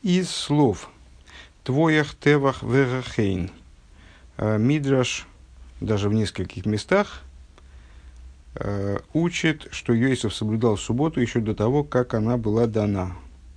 Из слов «твоях тевах вегахейн» Мидраш даже в нескольких местах учит, что Йосеф соблюдал субботу еще до того, как она была дана.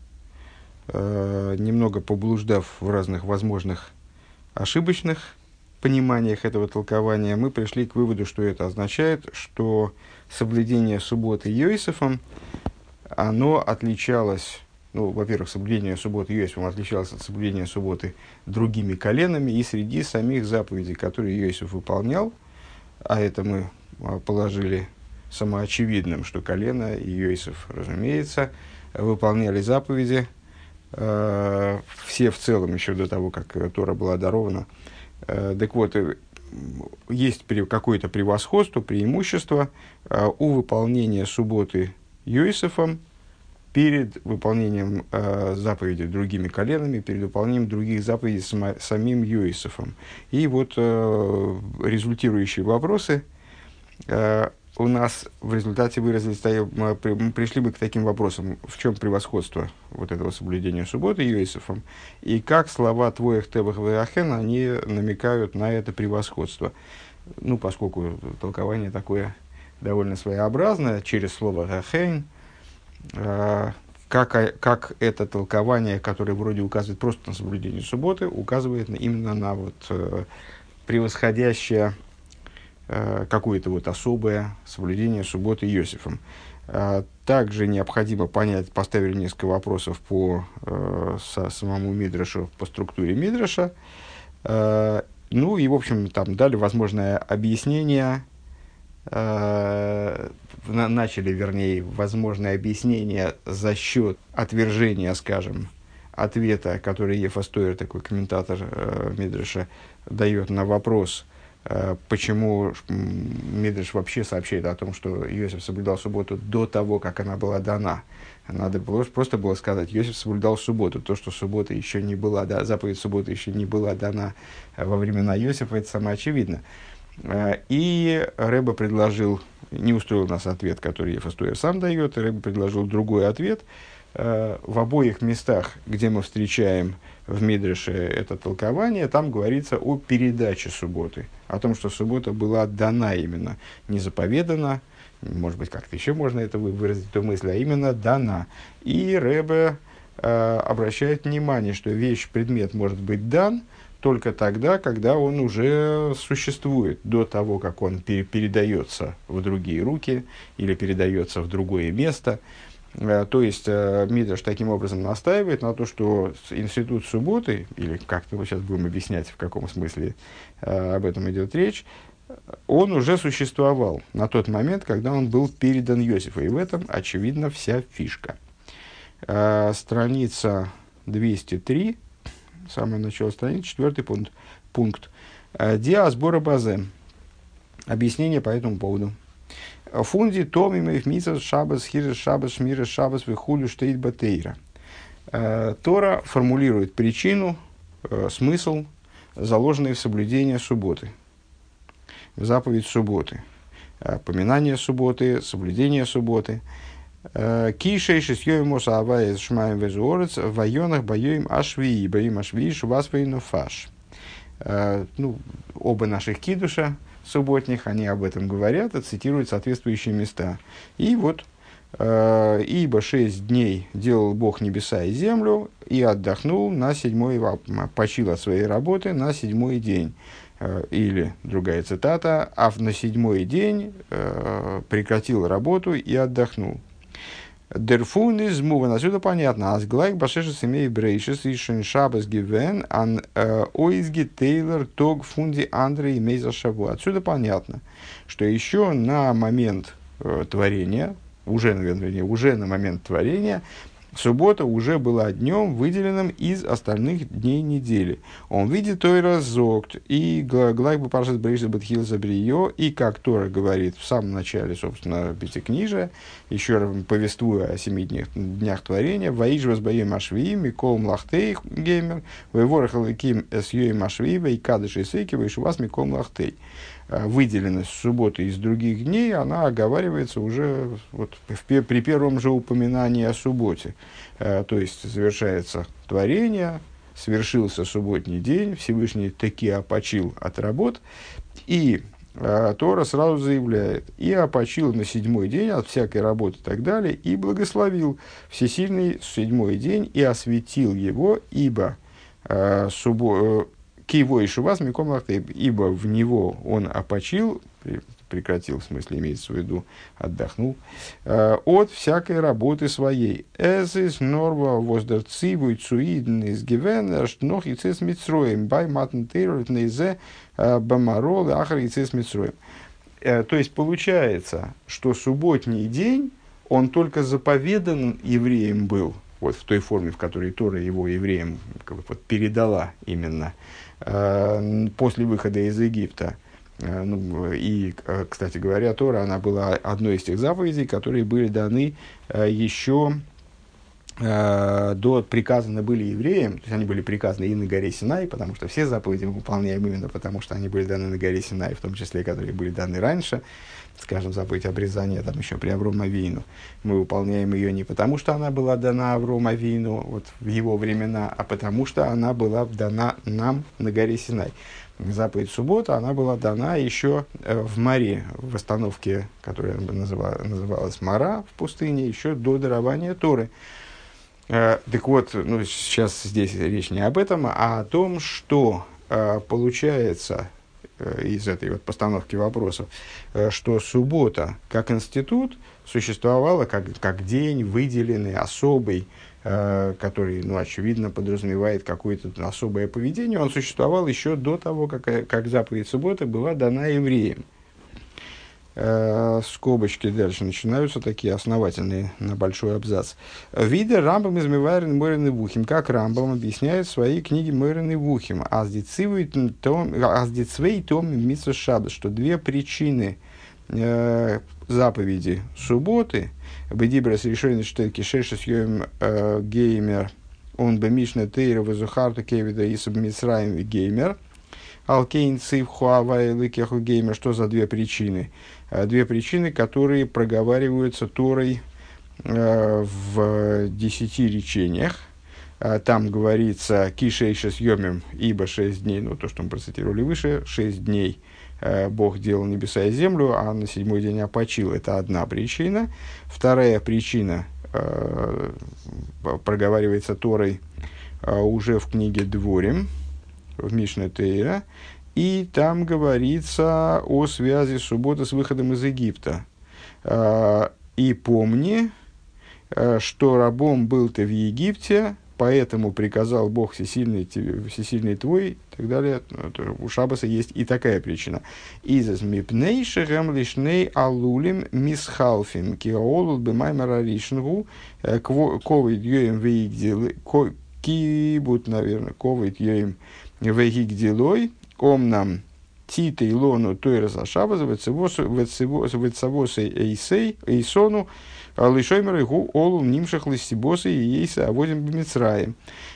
Немного поблуждав в разных возможных ошибочных пониманиях этого толкования, мы пришли к выводу, что это означает, что соблюдение субботы Йосефом, оно отличалось, во-первых, соблюдение субботы Йосифом отличалось от соблюдения субботы другими коленами, и среди самих заповедей, которые Йосиф выполнял, а это мы положили самоочевидным, что колено и Йосиф, разумеется, выполняли заповеди, все в целом, еще до того, как Тора была дарована. Так вот, есть какое-то превосходство, преимущество у выполнения субботы Йосифом перед выполнением заповедей другими коленами, перед выполнением других заповедей самим Йосефом. И вот результирующие вопросы у нас в результате выразились, мы пришли бы к таким вопросам: в чем превосходство вот этого соблюдения субботы Йосефом, и как слова «твоих тевах веахен» они намекают на это превосходство. Поскольку толкование такое довольно своеобразное, через слово «гахейн», как это толкование, которое вроде указывает просто на соблюдение субботы, указывает именно на превосходящее какое-то особое соблюдение субботы Йосефом. Также необходимо поставили несколько вопросов по самому Мидрашу, по структуре Мидраша. И, в общем, там дали возможное объяснение, возможное объяснение за счет отвержения, скажем, ответа, который Ефа Стойер, такой комментатор Мидраша, дает на вопрос, почему Мидраш вообще сообщает о том, что Йосеф соблюдал субботу до того, как она была дана. Надо просто было сказать: Йосеф соблюдал субботу. То, что суббота еще не была, заповедь субботы еще не была дана во времена Йосефа, это самоочевидно. И Ребе предложил, не устроил нас ответ, который Ефа Стойер сам дает, и Ребе предложил другой ответ. В обоих местах, где мы встречаем в Мидраше это толкование, там говорится о передаче субботы, о том, что суббота была дана именно, не заповедана, может быть, как-то еще можно это выразить, эту мысль, а именно дана. И Ребе обращает внимание, что предмет может быть дан только тогда, когда он уже существует, до того, как он передается в другие руки или передается в другое место. То есть Мидраш таким образом настаивает на то, что институт субботы, или как-то мы сейчас будем объяснять, в каком смысле об этом идет речь, он уже существовал на тот момент, когда он был передан Йосифу. И в этом, очевидно, вся фишка. Страница 203, самое начало страницы, 4 пункт. Диа сбора базе. Объяснение по этому поводу. Фунди томимев митцвот шаббас хирес шаббас шмирес шаббас вихулю штейт батейра. Тора формулирует причину, смысл, заложенный в соблюдении субботы, в заповедь субботы, поминание субботы, соблюдение субботы. Кишей шестьёй авая шмаем везуорец в вайонах боюем ашвии, боим ашвии швас вейнофаш. Оба наших кидуша субботних, они об этом говорят и цитируют соответствующие места. И вот, ибо 6 дней делал Бог небеса и землю, и отдохнул на 7-й, почил от своей работы на 7-й день. Или, другая цитата, а на 7-й день прекратил работу и отдохнул. Дерфун из муван, отсюда понятно. Азглайк башешес имей брейшес и шеншабас гивен ан оизги тейлор тог фунди Андрей мейза шаву. Отсюда понятно, что еще на момент творения, уже на момент творения, суббота уже была днем, выделенным из остальных дней недели. Он видит Тойра зогт, и глайк бы паршас брейшес бетхил забриё, и как Тора говорит в самом начале, собственно, Пятикнижия, еще раз повествуя о 7 днях творения, «Ваиш возбоем ашвии, микол млахтей геймер, вейворах лаким эсьёй машвиева, и кадыш и сейки, вейшувас микол млахтей». выделенность субботы из других дней, она оговаривается уже вот при первом же упоминании о субботе. То есть завершается творение, свершился субботний день, Всевышний таки опочил от работ, и Тора сразу заявляет: «И опочил на седьмой день от всякой работы» и так далее, «и благословил Всесильный седьмой день и осветил его, ибо киево и шувас миком лахтей, ибо в него он опочил», прекратил, в смысле, имеется в виду, отдохнул, «от всякой работы своей. Эзис норва воздерцивуй цуидн из гивенерш нох и цис митсроем бай матн тейрот нейзе бамарол ахар и цис митсроем». То есть, получается, что субботний день, он только заповедан евреям был, вот в той форме, в которой Тора его евреям вот передала именно после выхода из Египта. И, кстати говоря, Тора, она была одной из тех заповедей, которые были даны еще приказаны были евреям, то есть они были приказаны и на горе Синай, потому что все заповеди мы выполняем именно потому, что они были даны на горе Синай, в том числе, которые были даны раньше, скажем, заповедь обрезания, там еще при Аврому Авину. Мы выполняем ее не потому, что она была дана Аврому Авину вот, в его времена, а потому, что она была дана нам на горе Синай. Заповедь суббота, она была дана еще в Море, в остановке, которая называлась Мара в пустыне, еще до дарования Торы. Так вот, сейчас здесь речь не об этом, а о том, что получается из этой вот постановки вопросов, что суббота как институт существовала как день выделенный, особый, который, очевидно, подразумевает какое-то особое поведение, он существовал еще до того, как заповедь субботы была дана евреям. Скобочки дальше начинаются, такие основательные, на большой абзац. Вида Рамбам из Мойрен и Вухим, как Рамбам объясняет в своей книге Мойрен и Вухим, аздицвей том митсва шаббат, что две причины заповеди субботы, бедибрас решение штеки шешес йоим геймер, он бемишна тейра вазухарту кевида исаб мицраим геймер, алкейн цив хуавай лыкеху геймер, что за две причины? Две причины, которые проговариваются Торой в 10 речениях. Там говорится «кишейшес йомим», ибо 6 дней, то, что мы процитировали выше, 6 дней Бог делал небеса и землю, а на 7-й день опочил. Это одна причина. Вторая причина проговаривается Торой уже в книге Дворим, в Мишне Тейра, и там говорится о связи субботы с выходом из Египта. «И помни, что рабом был ты в Египте, поэтому приказал Бог всесильный твой», и так далее. У Шаббаса есть и такая причина. «Изас мипней шехем лишней алулим мисхалфим киаолул бемаймара ришнгу ковид йоем вейгдилой кибут, наверное, ковид йоем вейгдилой омнам титой лону тойра за Шаббаса вецавосой эйсону лишоймер игу олу нимшах лисибосы и ейса аводим бимицраем».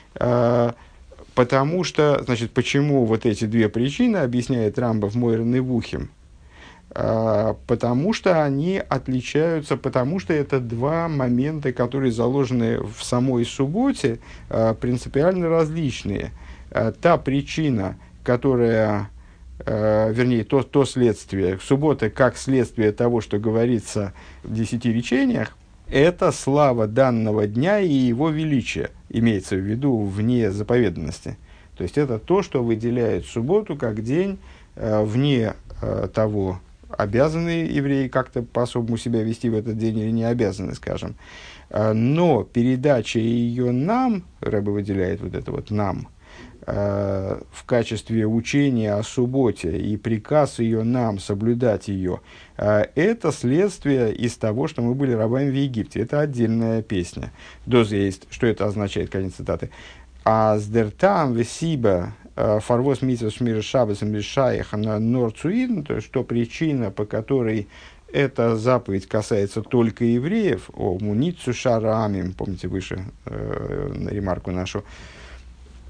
Потому что, почему вот эти две причины, объясняет Рамбам в Мойрен и Вухим, потому что они отличаются, потому что это два момента, которые заложены в самой субботе, принципиально различные. Та причина, которая, то следствие, суббота как следствие того, что говорится в 10 речениях, это слава данного дня и его величие, имеется в виду вне заповеданности. То есть это то, что выделяет субботу как день, вне того, обязаны евреи как-то по-особому себя вести в этот день или не обязаны, скажем. Но передача ее нам, Рэбе выделяет вот это вот нам, в качестве учения о субботе и приказ ее нам соблюдать ее, это следствие из того, что мы были рабами в Египте. Это отдельная песня. Доза есть, что это означает, конец цитаты. А сдертам весиба фарвос митсвас мира шабасом решаях на норцуин, то есть что причина, по которой эта заповедь касается только евреев, о муницу шарамим, помните выше ремарку нашу,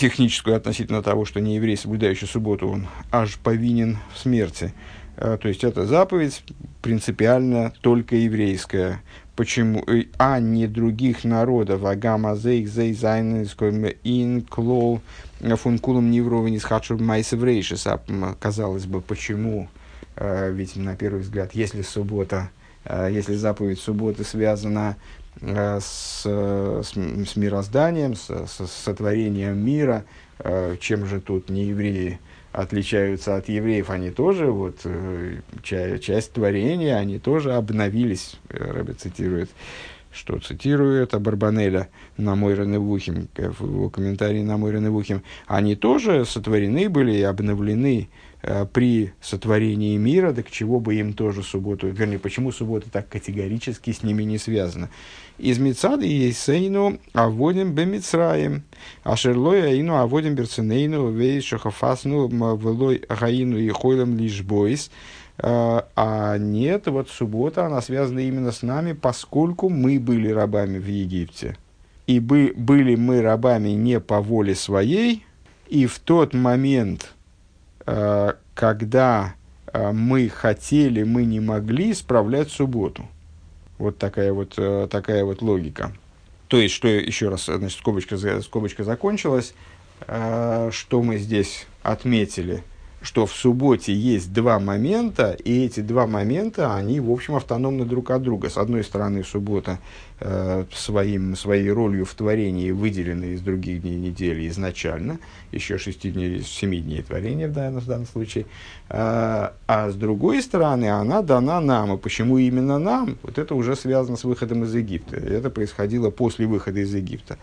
техническую относительно того, что нееврей, соблюдающий субботу, он аж повинен в смерти. То есть, эта заповедь принципиально только еврейская. Почему? А не других народов. Агама зейх зей зайнском ин клол функулом невровен из хадшур майсеврейшис. Казалось бы, почему? Ведь, на первый взгляд, если заповедь субботы связана с мирозданием, с сотворением мира, чем же тут не евреи отличаются от евреев? Они тоже, часть творения, они тоже обновились. Рэбе цитирует Абарбанеля на Мойре Невухим, в его комментарии на Мойре Невухим. Они тоже сотворены были и обновлены при сотворении мира, так чего бы им тоже субботу, вернее, почему суббота так категорически с ними не связана. Из Мицады Ейсейну аводим бемицраем, ашерлой аину аводим берценейну, вейс шахафасну влой гаину и хойлем лишбойс. А нет, суббота, она связана именно с нами, поскольку мы были рабами в Египте. И были мы рабами не по воле своей, и в тот момент, когда мы хотели, мы не могли справлять субботу. Вот такая логика. То есть, что еще раз, значит, скобочка закончилась, что мы здесь отметили, что в субботе есть два момента, и эти два момента, они, в общем, автономны друг от друга. С одной стороны, суббота своей ролью в творении выделена из других дней недели изначально, еще 7 дней творения в данном случае, а с другой стороны, она дана нам. И почему именно нам? Вот это уже связано с выходом из Египта. Это происходило после выхода из Египта.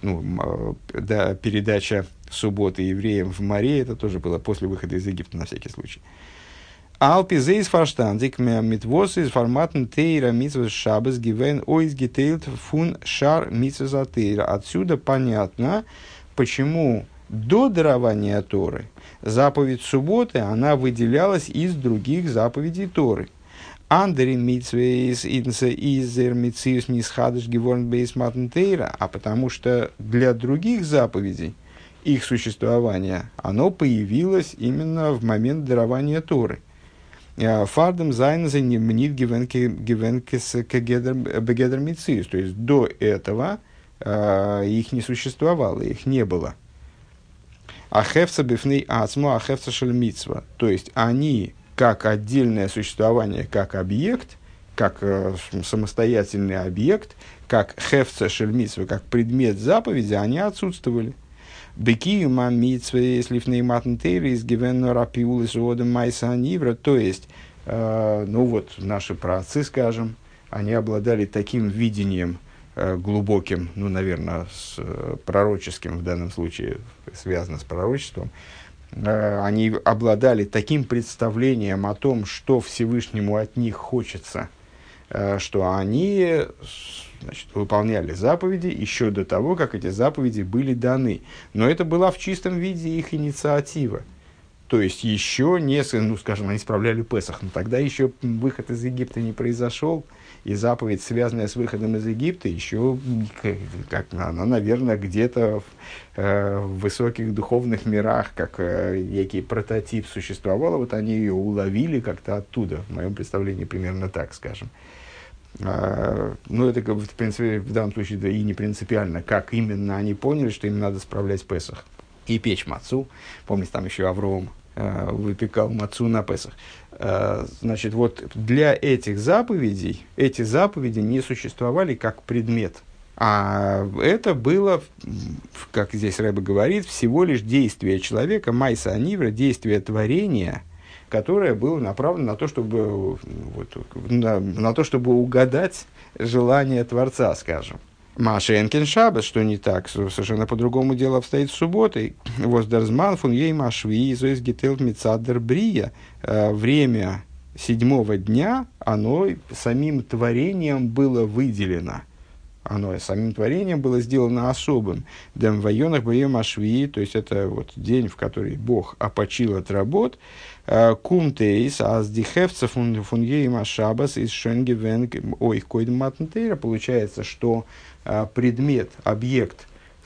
Передача субботы евреям в море, это тоже было после выхода из Египта, на всякий случай. Алпизейс фарштандик митвос из форматн тейра митвос шабас гивен ойз гитейлт фун шар митвос атейра. Отсюда понятно, почему до дарования Торы заповедь субботы, она выделялась из других заповедей Торы. Андерин митцвейс инса изер митциус нисхадыш геворн бейс матнтейра, а потому что для других заповедей их существование, оно появилось именно в момент дарования Торы. Фардем зайнзе не мнит гевенкес бегедер митциус, то есть до этого их не существовало, их не было. Ахевца бифней ацму, ахевца шельмитсва, то есть они как отдельное существование, как объект, как самостоятельный объект, как хефца шельмитсва, как предмет заповеди, они отсутствовали. Бекию мамитсва, если фнейматнтейри из гивенно рапиулы суодом майса анивра, то есть, наши праотцы, скажем, они обладали таким видением глубоким, наверное, пророческим в данном случае, связано с пророчеством. Они обладали таким представлением о том, что Всевышнему от них хочется, что они, выполняли заповеди еще до того, как эти заповеди были даны. Но это была в чистом виде их инициатива. То есть, еще не, они справляли Песах, но тогда еще выход из Египта не произошел, и заповедь, связанная с выходом из Египта, еще, она, наверное, где-то в высоких духовных мирах, как некий прототип существовала, они ее уловили как-то оттуда, в моем представлении примерно так, скажем. Это, в принципе, в данном случае и не принципиально, как именно они поняли, что им надо справлять Песах и печь мацу. Помните, там еще Авром выпекал мацу на Песах. Для этих заповедей, эти заповеди не существовали как предмет. А это было, как здесь Рэбе говорит, всего лишь действие человека, майса анивра, действие творения, которое было направлено на то, чтобы угадать желание Творца, скажем. Машенкин шаббат, что не так, совершенно по-другому дело обстоит с субботой. Воздарзман фун ей машви изоис гителт мицадер брия. Время седьмого дня, оно самим творением было выделено. Оно самим творением было сделано особым. Дем вайонах боем ашви, то есть это день, в который Бог опочил от работ. Кумтейс аздихевца фун ей машабас из шенгевен ой койд матнтейра. Получается, что предмет, объект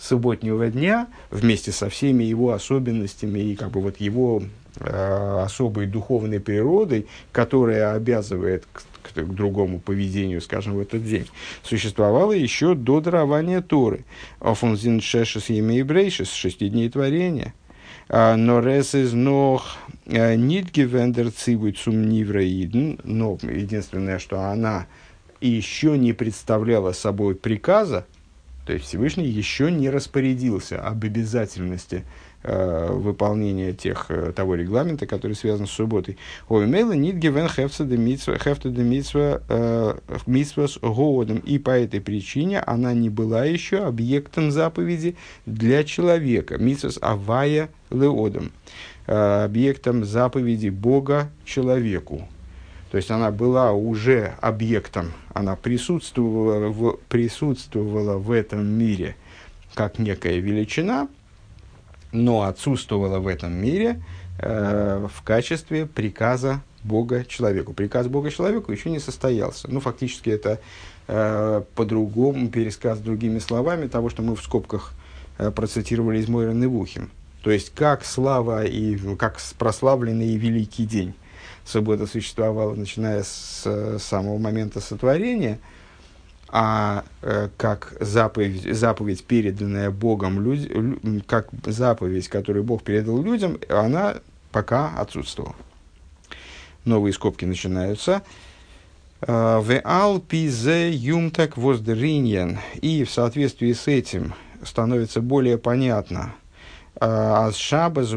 субботнего дня вместе со всеми его особенностями и как бы вот его особой духовной природой, которая обязывает к другому поведению, скажем, в этот день, существовало еще до дарования Торы. Офунзин шешес емей брейшес, 6 дней творения. Но рес из ног нит гевендер цивует сум нивраиден, но единственное, что она еще не представляла собой приказа, то есть Всевышний еще не распорядился об обязательности выполнения того регламента, который связан с субботой. Оймейла нит гевен хефта де митсва с гоодом. И по этой причине она не была еще объектом заповеди для человека. Митсвас авая леодом. Объектом заповеди Бога человеку. То есть она была уже объектом, она присутствовала в этом мире как некая величина, но отсутствовала в этом мире в качестве приказа Бога человеку. Приказ Бога человеку еще не состоялся. Ну, фактически это по-другому, пересказ другими словами того, что мы в скобках процитировали из Мойра Невухим. То есть, как слава и как прославленный и великий день. Суббота существовала, начиная с самого момента сотворения, а как заповедь, переданная Богом, как заповедь, которую Бог передал людям, она пока отсутствовала. Новые скобки начинаются. «Веал пизе юмтак воздериньян». И в соответствии с этим становится более понятно, становится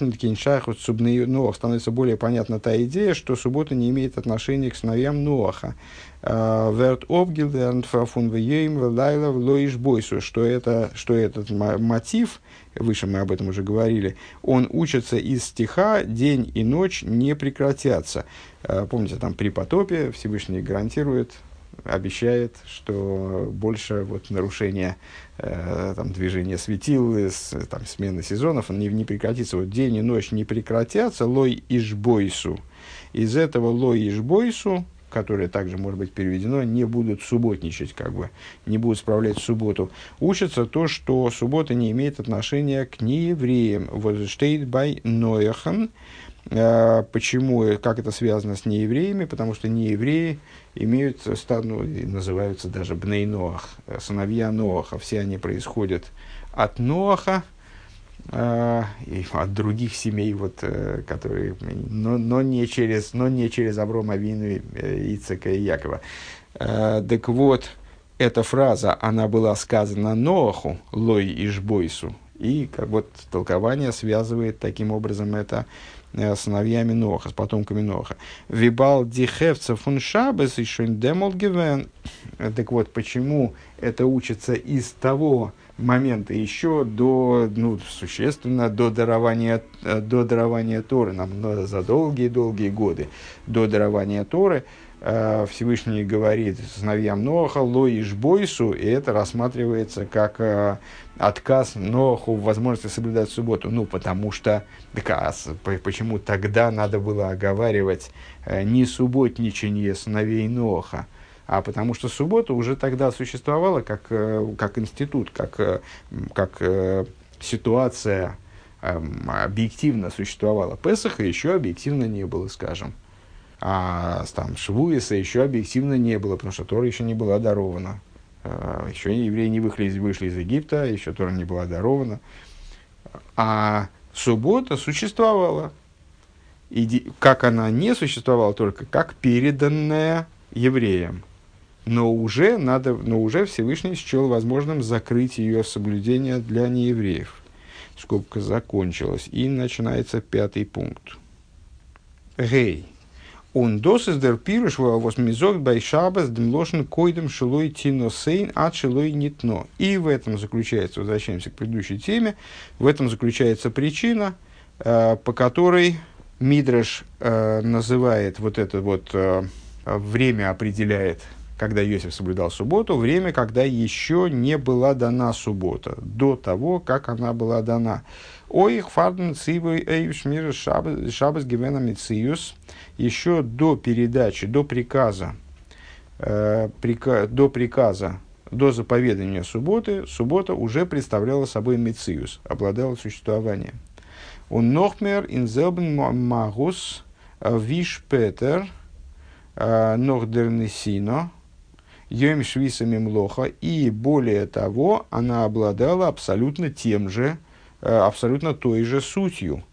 более понятна та идея, что суббота не имеет отношения к сыновьям Ноаха. Что этот мотив, выше мы об этом уже говорили, он учится из стиха «День и ночь не прекратятся». Помните, там при потопе Всевышний гарантирует, обещает, что больше вот нарушения движения светил, смены сезонов, он не прекратится. Вот день и ночь не прекратятся, лой ишбойсу. Из этого лой ишбойсу, которое также может быть переведено, не будут субботничать, не будут справлять субботу, учится то, что суббота не имеет отношения к неевреям. Вот штейт бай нояхан. Почему, как это связано с неевреями? Потому что неевреи имеют, называются даже бней Ноах, сыновья Ноаха. Все они происходят от Ноаха и от других семей, которые, но не через Аврома, Авину, Ицхака и Якова. Так вот, эта фраза, она была сказана Ноаху, лой ишбойсу, и толкование связывает таким образом это сыновьями Ноаха, с потомками Ноаха. Вибал дихевца фун шабес и шон демол гивен. Так вот, почему это учится из того момента еще существенно до дарования Торы, за долгие-долгие годы до дарования Торы, Всевышний говорит сыновьям Ноаха «Лой ишбойсу», и это рассматривается как отказ Ноаху в возможности соблюдать субботу. Потому что, почему тогда надо было оговаривать не субботничание сыновей Ноаха, а потому что суббота уже тогда существовала как институт, как ситуация объективно существовала. Песаха еще объективно не было, скажем. А Швуиса еще объективно не было, потому что Тора еще не была дарована. Еще евреи не вышли из Египта, еще Тора не была дарована. А суббота существовала. И как она не существовала, только как переданная евреям. Но уже Всевышний счел возможным закрыть ее соблюдение для неевреев. Скобка закончилась. И начинается 5 пункт. Гей. Он досыс дер пируш восьмизок бай шабас демлошен койдем шилой тино сейн от шилой нитно. И в этом заключается, возвращаемся к предыдущей теме, в этом заключается причина, по которой Мидраш называет время, определяет, когда Йосиф соблюдал субботу, время, когда еще не была дана суббота, до того, как она была дана. Ой, фарден цивой эйвш мир шабас гивена мициюс, еще до передачи, до приказа до заповедания субботы, суббота уже представляла собой мециус, обладала существованием. Он нохмер инзелбен магус виш петер нохдернесино йом швисами млоха. И более того, она обладала абсолютно тем же, абсолютно той же сутью.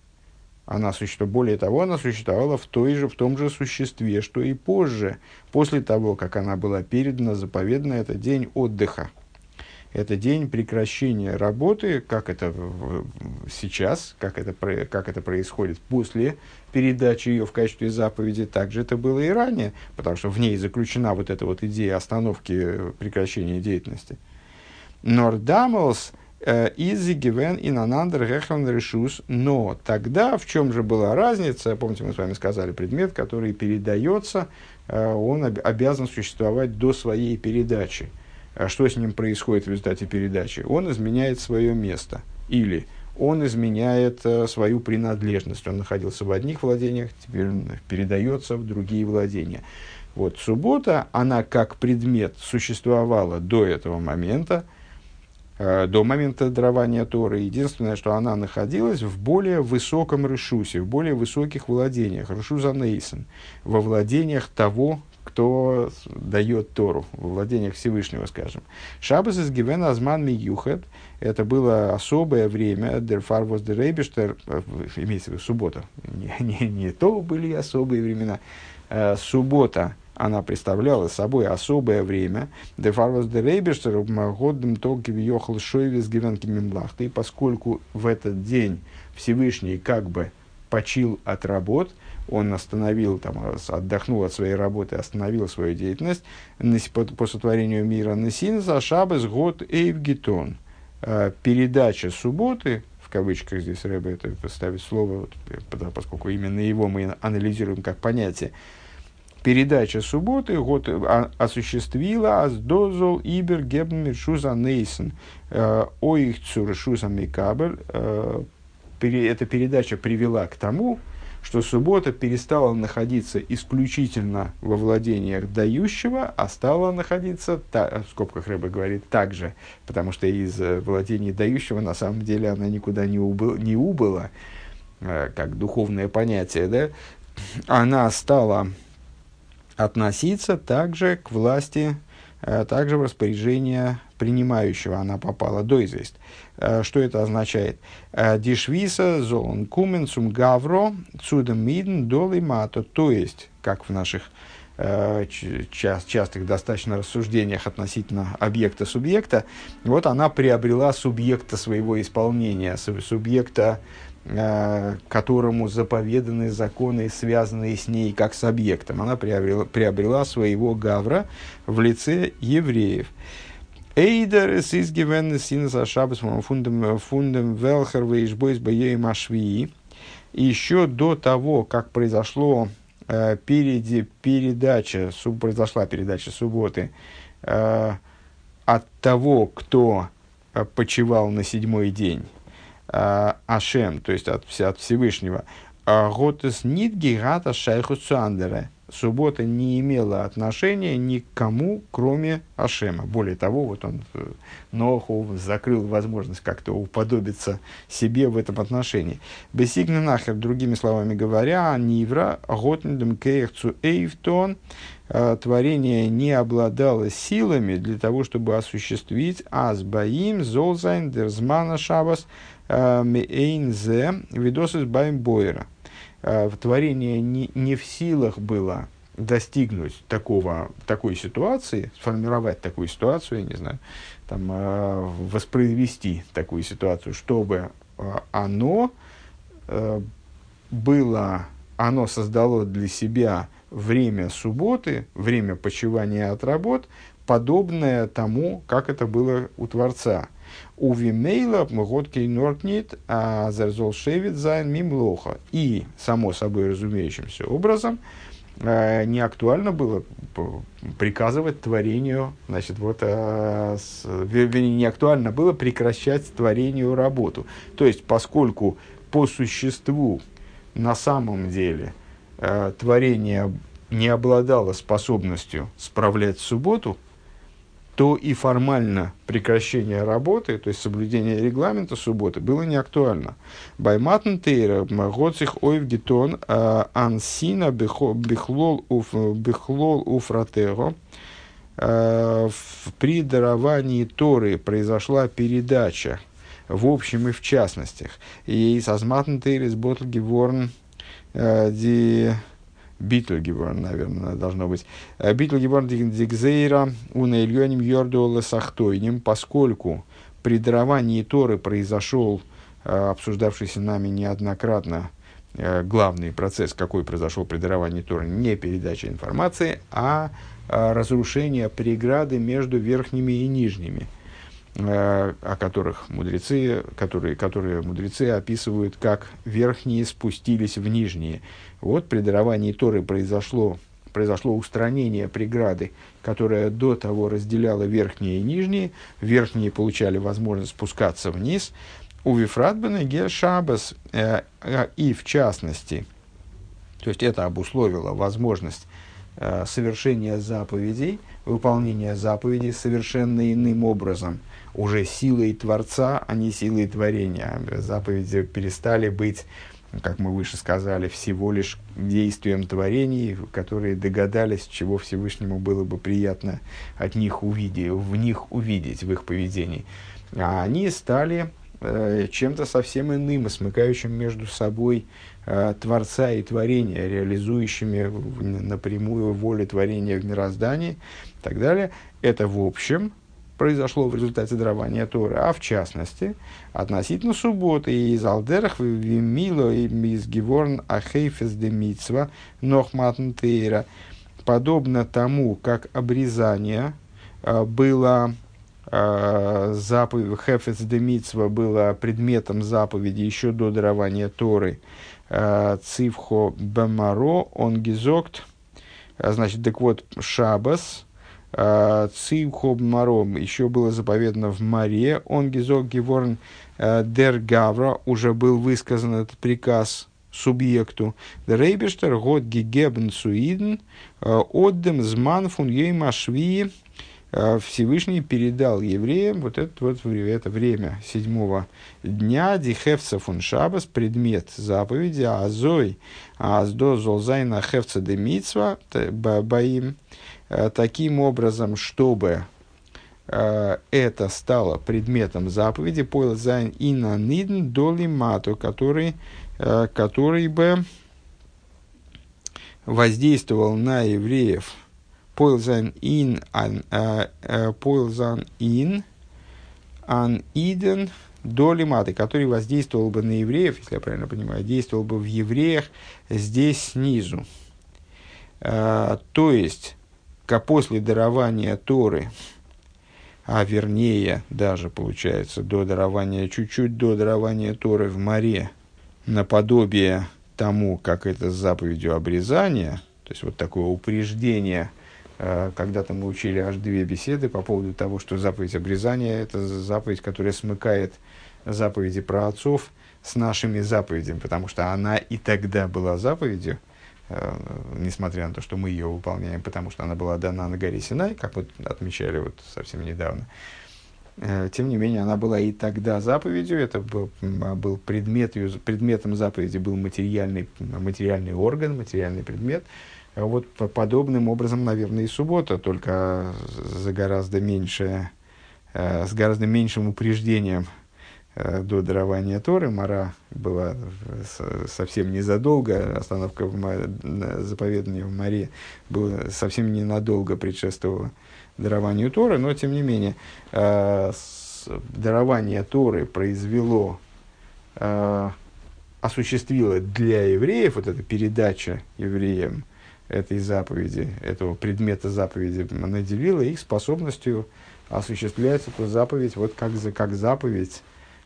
Более того, она существовала в том же существе, что и позже, после того, как она была передана, заповедана, это день отдыха. Это день прекращения работы, как это сейчас, как это происходит после передачи ее в качестве заповеди, также это было и ранее, потому что в ней заключена вот эта вот идея остановки, прекращения деятельности. Нордамелс изи гивен инанандер гехлан решус. Но тогда в чем же была разница? Помните, мы с вами сказали, предмет, который передается, он обязан существовать до своей передачи. Что с ним происходит в результате передачи? Он изменяет свое место. Или он изменяет свою принадлежность. Он находился в одних владениях, теперь он передается в другие владения. Вот суббота, она как предмет существовала до этого момента, до момента дарования Торы. Единственное, что она находилась в более высоком решусе, в более высоких владениях, решуза нейсен, во владениях того, кто дает Тору, во владениях Всевышнего, скажем. Шаббас из гивен азман миюхет, это было особое время, дер фарвос дер рейбештер, имеется в виду суббота, не то были особые времена, суббота, она представляла собой особое время, дер фарвос дер рейбештер, годом толки вьехал шойвис гивен кимимлахты, поскольку в этот день Всевышний как бы почил от работ, он отдохнул от своей работы, остановил свою деятельность по сотворению мира. Несин за шаббес год эйвгитон. Передача субботы, в кавычках здесь Ребе это ставит слово, поскольку именно его мы анализируем как понятие. Передача субботы год осуществила аздозол ибер гебн миршуза нейсен оих цуршуза микабель. Эта передача привела к тому, что суббота перестала находиться исключительно во владениях дающего, а стала находиться, в скобках Ребе говорит, так же, потому что из владений дающего на самом деле она никуда не убыла, как духовное понятие, да? Она стала относиться также к власти, также в распоряжение принимающего она попала до известь. Что это означает? Дишвиса золон кумен сум гавро цудам мидн доли мато. То есть, как в наших частых достаточно рассуждениях относительно объекта-субъекта, вот она приобрела субъекта своего исполнения, субъекта, которому заповеданы законы, связанные с ней как с объектом. Она приобрела своего гавра в лице евреев. Эйдер is given since a Shabbos fundem велхер вейшбойс баеем ашвии. Еще до того, как произошла передача субботы от того, кто почивал на седьмой день, Ашем, то есть от Всевышнего, Готес нитги гата шайху цуандера. Суббота не имела отношения ни к кому, кроме Ашема. Более того, вот он, Ноху, закрыл возможность как-то уподобиться себе в этом отношении. Бесигна нахер, другими словами говоря, нивра готндем кейхцу эйфтон. Творение не обладало силами для того, чтобы осуществить азбаим золзайн дерзмана шабас мейнзе видосис баим бойра. Творение не в силах было достигнуть такой ситуации, сформировать такую ситуацию, я не знаю, воспроизвести такую ситуацию, чтобы оно создало для себя время субботы, время почивания от работ, подобное тому, как это было у Творца. У Вимейла Мготкей Нортнит Азерзол Шевит Зайн Мимлоха. И, само собой разумеющимся образом, не актуально было приказывать творению, не актуально было прекращать творению работу. То есть, поскольку по существу, на самом деле, творение не обладало способностью справлять субботу, то и формально прекращение работы, то есть соблюдение регламента субботы, было не актуально. Байматн тейра гоцих ойв гетон ансина бихлол уфратего. При даровании Торы произошла передача в общем и в частностях. И созматн тейрис ботл геворн ди... Битлгеборн, наверное, должно быть. Битлгеборн дигзейра унаильоним йордуэлэ сахтойним, поскольку при даровании Торы произошел обсуждавшийся нами неоднократно главный процесс, какой произошел при даровании Торы, не передача информации, а разрушение преграды между верхними и нижними, о которых мудрецы, которые мудрецы описывают, как верхние спустились в нижние. Вот при даровании Торы произошло устранение преграды, которая до того разделяла верхние и нижние. Верхние получали возможность спускаться вниз. У Вифратбена гер шабас, и в частности, то есть это обусловило возможность совершения заповедей, выполнения заповедей совершенно иным образом, уже силой Творца, а не силой творения. Заповеди перестали быть, как мы выше сказали, всего лишь действием творений, которые догадались, чего Всевышнему было бы приятно в них увидеть, в их поведении. А они стали чем-то совсем иным, смыкающим между собой Творца и творения, реализующими напрямую волю творения в мироздании и так далее. Это в общем произошло в результате дарования Торы, а в частности, относительно субботы, из Алдерах вимило из Геворн ахейфес де митцва нохматн тейра, подобно тому, как обрезание было заповедь, хефес де митцва было предметом заповеди еще до дарования Торы, цивхо бамаро он гизокт, значит, так вот, шабас, Цивхоб Маром еще было заповедано в море, он гизок геворн дер гавра, уже был высказан этот приказ субъекту. Рейбештер год гигебн суиден отдем зман фун ейма швии. Всевышний передал евреям вот это время седьмого дня, дихевца фун шабас, предмет заповеди, азой, аздо золзайна хевца де митцва, баим, таким образом, чтобы это стало предметом заповеди, поил зайн ина нидн доли мату, который бы воздействовал на евреев, поил зайн ин ан иден доли маты, который воздействовал бы на евреев, если я правильно понимаю, действовал бы в евреях здесь снизу. То есть, после дарования Торы, а вернее, даже получается, чуть-чуть до дарования Торы в море, наподобие тому, как это с заповедью обрезания, то есть вот такое упреждение, когда-то мы учили аж 2 беседы по поводу того, что заповедь обрезания – это заповедь, которая смыкает заповеди праотцов с нашими заповедями, потому что она и тогда была заповедью, несмотря на то, что мы ее выполняем, потому что она была дана на горе Синай, как вот отмечали вот совсем недавно. Тем не менее, она была и тогда заповедью, это был предметом заповеди был материальный орган, материальный предмет. Вот подобным образом, наверное, и суббота, только с гораздо меньшим упреждением до дарования Торы. Мара была совсем незадолго, остановка заповедания в море была совсем ненадолго предшествовала дарованию Торы, но тем не менее дарование Торы осуществило для евреев, вот эта передача евреям этой заповеди, этого предмета заповеди, наделила их способностью осуществлять эту заповедь вот как заповедь,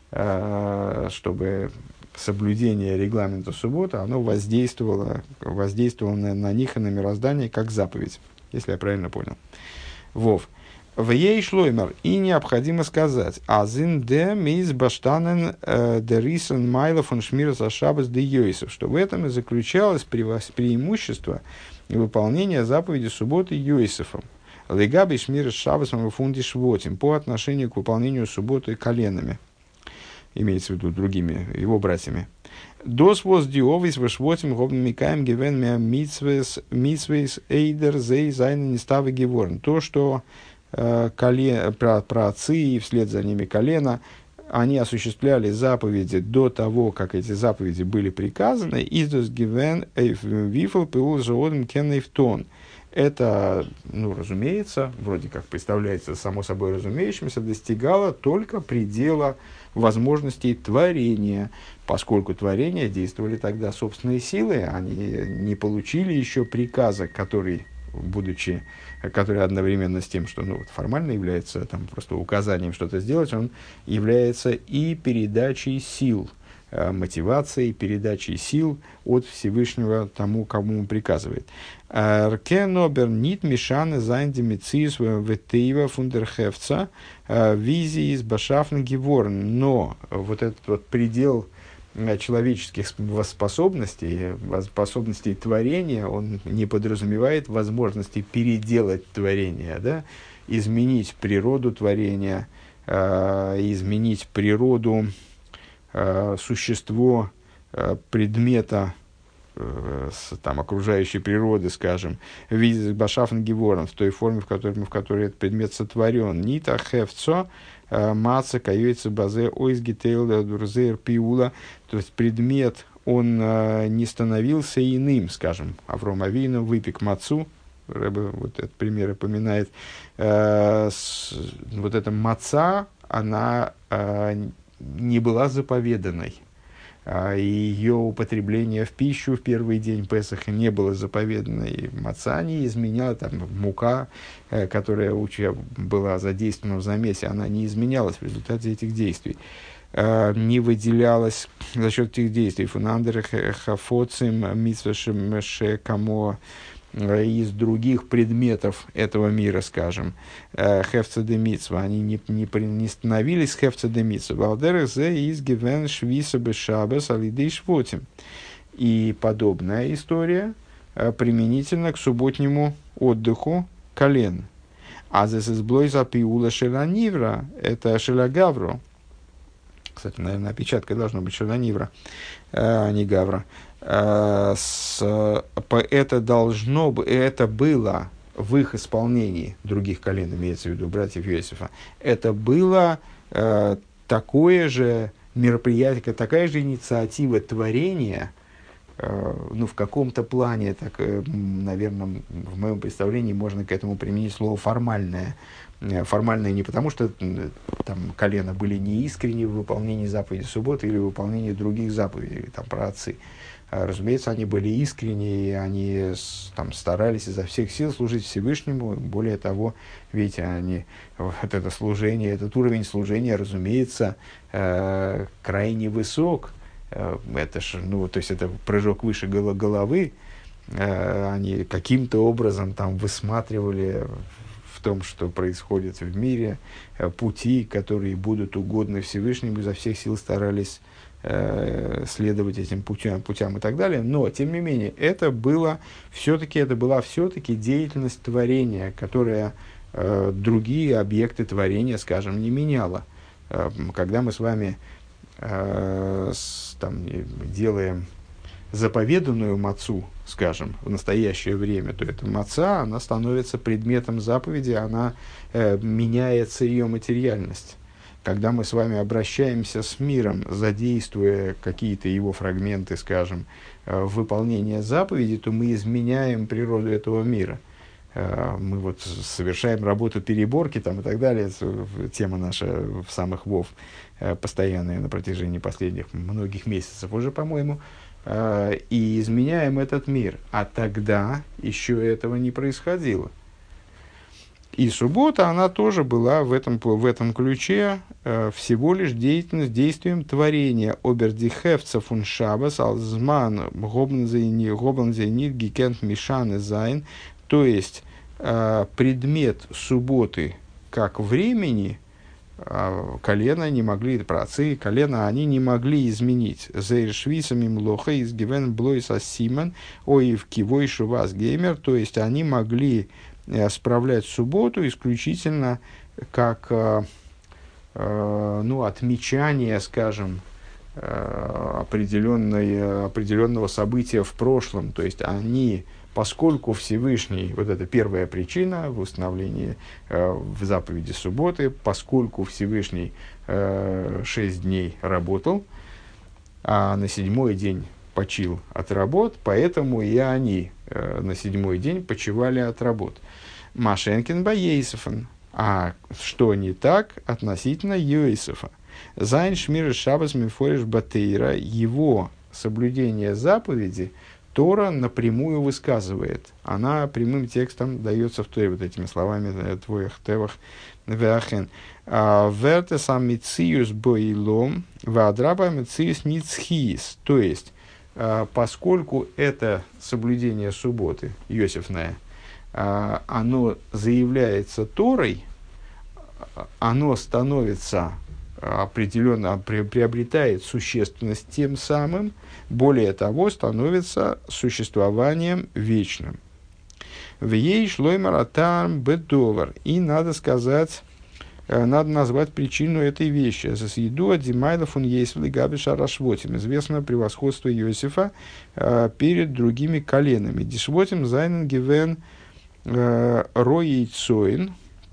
чтобы соблюдение регламента субботы, оно воздействовало на них и на мироздание как заповедь, если я правильно понял. Вов. В ей шлоймер, и необходимо сказать, азин де миз баштанен де рисен майла фон шмирса шабас де йойсов, что в этом и заключалось преимущество выполнения заповеди субботы Йосифом. Легаби шмир шабас фунди швотим по отношению к выполнению субботы коленами, имеется в виду другими его братьями. Дос воз диовис вышвотим гобн микаем гивен мя митсвес эйдер зей зайна неставы геворн. То, что праотцы и вслед за ними колено, они осуществляли заповеди до того, как эти заповеди были приказаны. «Издос гивен вифл пиул жоодм кеннейфтон». Это, разумеется, вроде как представляется само собой разумеющимся, достигало только предела возможностей творения, поскольку творения действовали тогда собственные силы, они не получили еще приказа, который одновременно с тем, что формально является просто указанием что-то сделать, он является и передачей сил, мотивацией, передачей сил от Всевышнего тому, кому он приказывает. Ркенобер нит мишаны зайнди мициус ветеева фундерхевца визи из башафн геворн. Но вот этот вот предел человеческих способностей творения, он не подразумевает возможности переделать творение, да? Изменить природу творения, изменить природу, существо предмета окружающей природы, скажем, визи башафн геворн, в той форме, в которой этот предмет сотворен. Нита хевцо маца каюется базе ойсгитейлда дурзейр пиула. То есть предмет, он не становился иным, скажем, Авром Авину выпек мацу, Рэбе вот этот пример упоминает, вот эта маца, она не была заповеданной. Ее употребление в пищу в первый день Песаха не было заповедано, и маца не изменяла, мука, которая была задействована в замесе, она не изменялась в результате этих действий, не выделялась за счет этих действий. Фунандер хафоцим митсвашем шекамо из других предметов этого мира, скажем, хефца де митсва, они не становились хефца де митсва. Валдерах зе из гивен швиса бешабас алидей швотим. И подобная история применительна к субботнему отдыху колен. А здесь изблой запиула шеланивра, это шелагавро. Кстати, наверное, опечатка должна быть шеланивра, а не гавра. Это было в их исполнении, других колен, имеется в виду братьев Йосефа, это было такое же мероприятие, такая же инициатива творения, в каком-то плане, так, наверное, в моем представлении можно к этому применить слово «формальное». Формальное не потому, что колена были неискренни в выполнении заповедей субботы или в выполнении других заповедей, праотцы. Разумеется, они были искренни, и они старались изо всех сил служить Всевышнему. Более того, видите, это служение, этот уровень служения, разумеется, крайне высок. Это то есть это прыжок выше головы. Они каким-то образом высматривали в том, что происходит в мире, пути, которые будут угодны Всевышнему, изо всех сил старались следовать этим путям и так далее. Но, тем не менее, это была все-таки деятельность творения, которая другие объекты творения, скажем, не меняла. Когда мы с вами делаем заповеданную мацу, скажем, в настоящее время, то эта маца, она становится предметом заповеди, она меняется ее материальность. Когда мы с вами обращаемся с миром, задействуя какие-то его фрагменты, скажем, в выполнение заповеди, то мы изменяем природу этого мира. Мы совершаем работу переборки и так далее. Тема наша в самых ВОВ постоянная на протяжении последних многих месяцев уже, по-моему. И изменяем этот мир. А тогда еще этого не происходило. И суббота, она тоже была в этом ключе всего лишь действием творения. Обердихевца фун шабас алзман гобнзейнит гикент мишаны зайн. То есть, предмет субботы как времени, колено не могли, праотцы, колено они не могли изменить. Зейршвисами млоха из гивен блойса симан оив кивой шувас геймер. То есть, они могли справлять субботу исключительно как отмечание, скажем, определенного события в прошлом. То есть они, поскольку Всевышний, вот это первая причина в установлении в заповеди субботы, поскольку Всевышний 6 дней работал, а на 7-й день почил от работ, поэтому и они на 7-й день почивали от работ. Машенкин Баейсофан. А что не так относительно Йосефа? Зайн шмир шабас мифориш батейра, его соблюдение заповеди Тора напрямую высказывает. Она прямым текстом дается в Торе, вот этими словами твоих тевах веахен. Вертес амициюс боилом вадраба амициюс ницхиис. То есть, поскольку это соблюдение субботы, Йосефное, оно заявляется Торой, оно становится определенно, приобретает существенность тем самым, более того, становится существованием вечным. В ей шлоймар атам бедовар. И надо сказать, надо назвать причину этой вещи. Засъеду адимайлов он есть в лигаби шарашвотим. Известно превосходство Иосифа перед другими коленами. Дишвотим зайнен гивен рои цоин.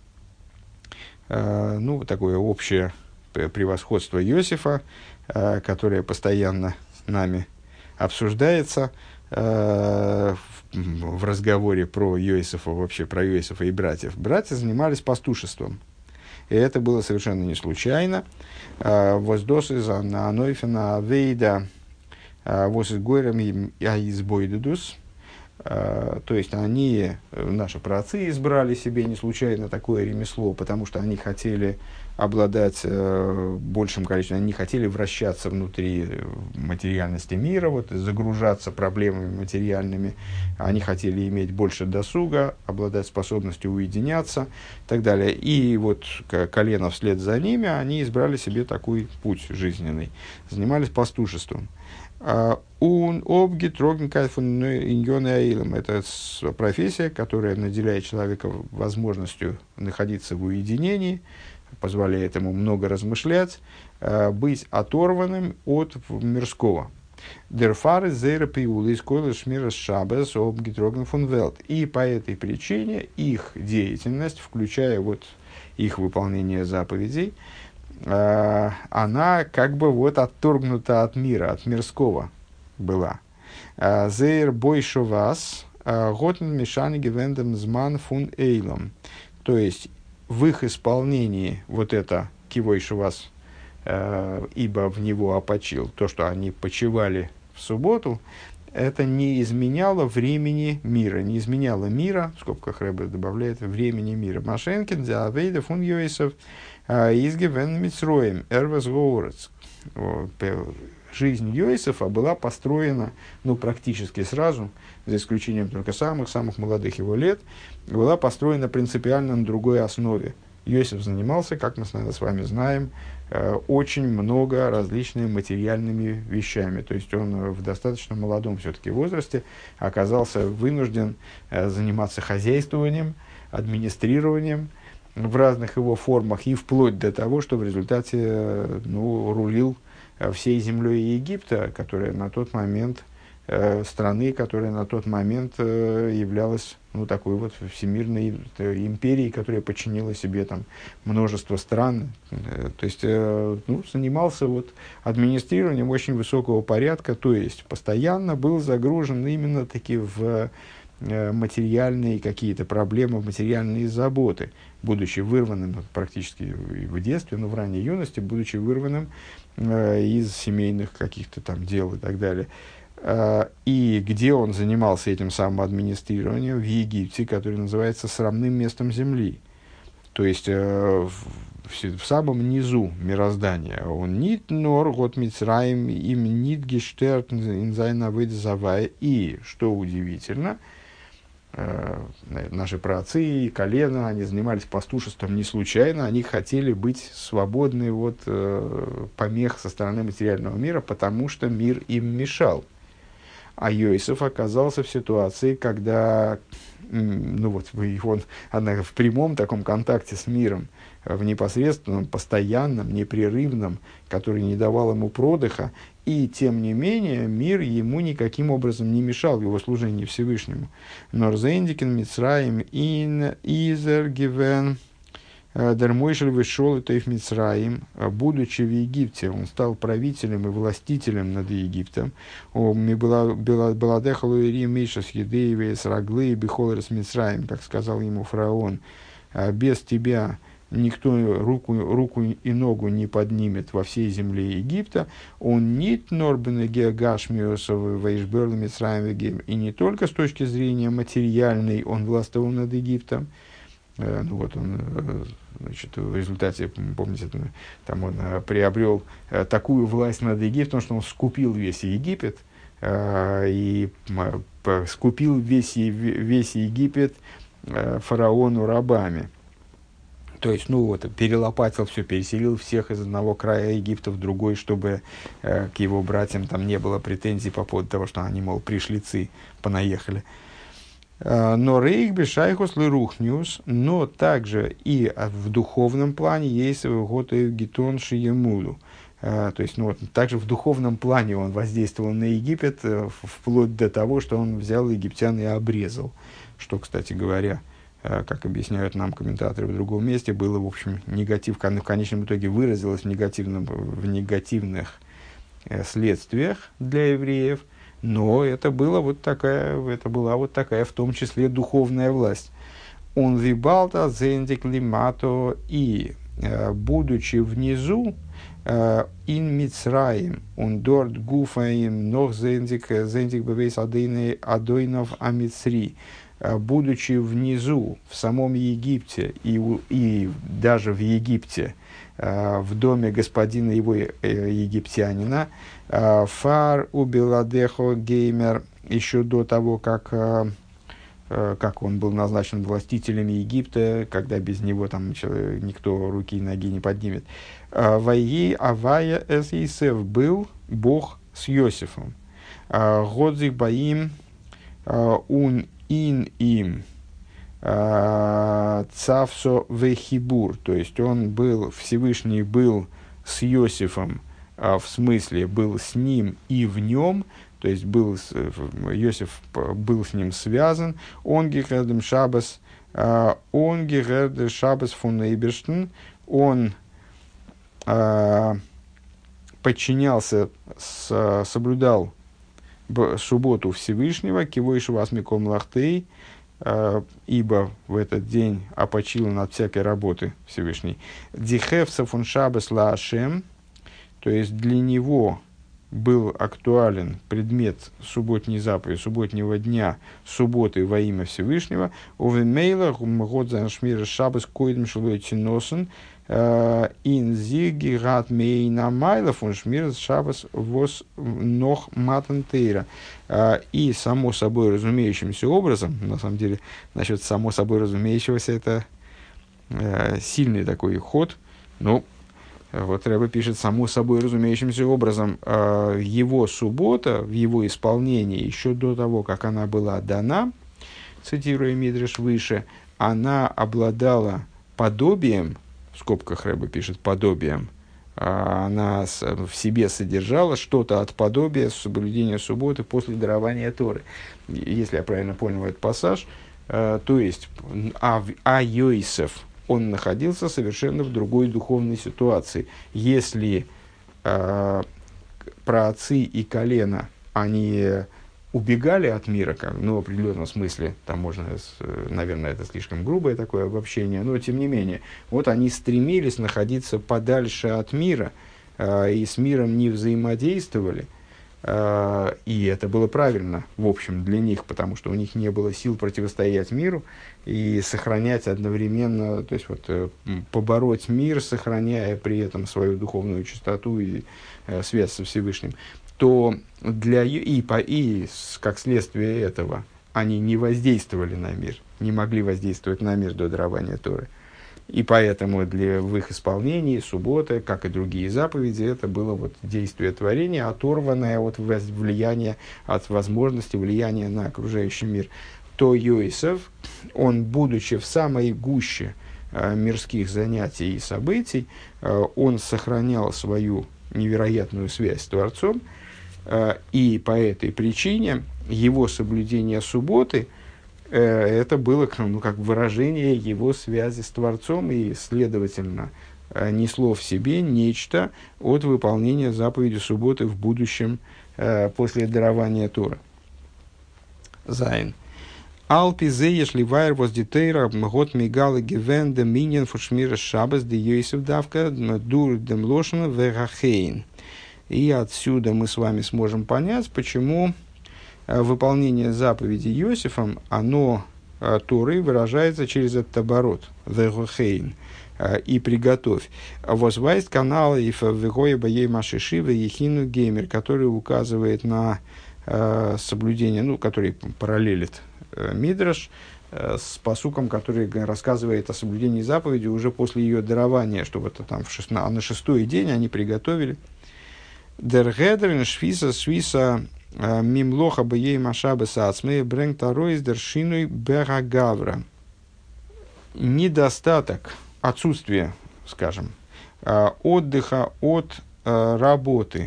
Такое общее превосходство Иосифа, которое постоянно нами обсуждается в разговоре про Иосифа, вообще про Иосифа и братьев. Братья занимались пастушеством. И это было совершенно не случайно. Воздосы за Нойфена Авейда Восис Гойрам Аизбойдедус. То есть они, наши праотцы, избрали себе не случайно такое ремесло, потому что они хотели обладать большим количеством, они не хотели вращаться внутри материальности мира, загружаться проблемами материальными, они хотели иметь больше досуга, обладать способностью уединяться и так далее. И вот колено вслед за ними, они избрали себе такой путь жизненный, занимались пастушеством. Это профессия, которая наделяет человека возможностью находиться в уединении, позволяет ему много размышлять, быть оторванным от мирского. И по этой причине их деятельность, включая их выполнение заповедей, она как бы отторгнута от мира, от мирского была. Зейр бойшо вас, готн мешани гевендем зман фун эйлом. То есть, в их исполнении это кивойшо вас, ибо в него опочил, то, что они почивали в субботу, это не изменяло времени мира, не изменяло мира, в скобках Ребе добавляет, времени мира. Машенкин, Диавейда, фун Йосеф, изгивен Мицроем, эрвес гоурец. Жизнь Йосефа была построена, практически сразу, за исключением только самых молодых его лет, была построена принципиально на другой основе. Йосеф занимался, как мы с вами знаем, очень много различными материальными вещами. То есть он в достаточно молодом все-таки возрасте оказался вынужден заниматься хозяйствованием, администрированием в разных его формах, и вплоть до того, что в результате рулил всей землей Египта, которая на тот момент, страны, которая на тот момент являлась такой всемирной империей, которая подчинила себе множество стран. То есть занимался администрированием очень высокого порядка, то есть постоянно был загружен именно таки в материальные какие-то проблемы, материальные заботы, будучи вырванным практически в детстве, в ранней юности, будучи вырванным из семейных каких-то дел и так далее. И где он занимался этим самым администрированием? В Египте, который называется срамным местом земли. То есть в самом низу мироздания. Он нит нор гот мицраим им нит гештерт инзайна выдзавай. И, что удивительно, наши праотцы и колено, они занимались пастушеством не случайно, они хотели быть свободны от помех со стороны материального мира, потому что мир им мешал. А Йосеф оказался в ситуации, когда он в прямом таком контакте с миром, в непосредственном, постоянном, непрерывном, который не давал ему продыха, и тем не менее мир ему никаким образом не мешал в его служении Всевышнему. Норзендикен Мицраим ин изер гивен Дармойшель вышел и Тейф Мицраим, будучи в Египте, он стал правителем и властителем над Египтом. Беладехалу Ири Мейша с Едееве, с Раглы, Бихолер с Мицраим, как сказал ему фараон, без тебя никто руку и ногу не поднимет во всей земле Египта. Он нит норбен геогашмиосов вейшберл Мицраим, и не только с точки зрения материальной он властвовал над Египтом. В результате, помните, там он приобрел такую власть над Египтом, что он скупил весь Египет, и скупил весь Египет фараону рабами. То есть, перелопатил все, переселил всех из одного края Египта в другой, чтобы к его братьям там не было претензий по поводу того, что они, пришлицы, понаехали. Но рейх бешайхус лырухнюс, но также и в духовном плане есть готовый гетон шиемулу. То есть, также в духовном плане он воздействовал на Египет, вплоть до того, что он взял египтян и обрезал. Что, кстати говоря, как объясняют нам комментаторы в другом месте, было, в общем, в конечном итоге выразилось в негативных следствиях для евреев. Но это была вот такая, в том числе, духовная власть. Он вибалта зендик лимато, и, будучи внизу, ин Мицраим, он дорт гуфаим нох зендик бевейс адойнов амицри, будучи внизу, в самом Египте, и даже в Египте, в доме господина его египтянина, фар убиладехо геймер, еще до того, как он был назначен властителем Египта, когда без него там никто руки и ноги не поднимет. Вайи авая эс Йосеф, был Бог с Йосифом. Годзик баим ун ин им цавсо вехибур, то есть Всевышний был с Йосифом, в смысле был с ним и в нем, то есть Йосиф был с ним связан. Он гехердем шабас фон Эйберштен, он подчинялся, соблюдал субботу Всевышнего, кивойшу асмиком лахтей, ибо в этот день опочил над всякой работы Всевышний. Дихевса фон шабас лаашем, то есть для него был актуален предмет субботней заповеди, субботнего дня, субботы во имя Всевышнего. Увемейла годзан шмира шабас койдем шлойтиносен инзиги гад мейна майла фон шмира шабас вос нох матантейра. И само собой разумеющимся образом, на самом деле, насчет само собой разумеющегося, это сильный такой ход, вот Рэбе пишет, само собой разумеющимся образом, его суббота в его исполнении, еще до того, как она была дана, цитируя Мидреш выше, она обладала подобием, в скобках Рэбе пишет подобием, она в себе содержала что-то от подобия соблюдения субботы после дарования Торы. Если я правильно понял этот пассаж, то есть Йосеф, он находился совершенно в другой духовной ситуации. Если праотцы и колено, они убегали от мира, в определенном смысле, там можно, наверное, это слишком грубое такое обобщение, но тем не менее, вот они стремились находиться подальше от мира, и с миром не взаимодействовали, и это было правильно, в общем, для них, потому что у них не было сил противостоять миру и сохранять одновременно, то есть побороть мир, сохраняя при этом свою духовную чистоту и связь со Всевышним, то как следствие этого они не воздействовали на мир, не могли воздействовать на мир до дарования Торы. И поэтому в их исполнении суббота, как и другие заповеди, это было вот действие творения, оторванное от влияния, от возможности влияния на окружающий мир. То Йосеф, он, будучи в самой гуще мирских занятий и событий, он сохранял свою невероятную связь с Творцом, и по этой причине его соблюдение субботы это было как выражение его связи с Творцом и, следовательно, несло в себе нечто от выполнения заповеди субботы в будущем после дарования Тора. Зайн. Алпи зееш ливайр воз дитейра год мигалы гивен де миньен фушмира шабас де Йосеф давка дур дем лошена вегахейн. И отсюда мы с вами сможем понять, почему выполнение заповеди Йосифом, оно Торой выражается через этот оборот, вегахейн, и приготовь. Возвайст канал и вегоя боей машиши вегехину геймер, который указывает на соблюдение, ну, который параллелит Мидраш с пасуком, который рассказывает о соблюдении заповеди уже после ее дарования, чтобы это там на шестой день они приготовили. Дергедрин швиса свиса мимлоха боей машабы сацмы брэнг таройс дершиной берагавра. Недостаток, отсутствие, скажем, отдыха от работы